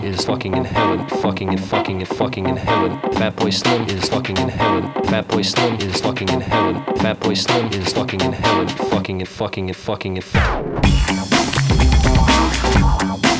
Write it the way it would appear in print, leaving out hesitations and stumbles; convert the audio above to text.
is fucking in heaven, fucking and fucking and fucking in heaven. Fatboy Slim is fucking in heaven. Fatboy Slim is fucking in heaven. Fatboy Slim is fucking in heaven, fucking and fucking and fucking and fucking.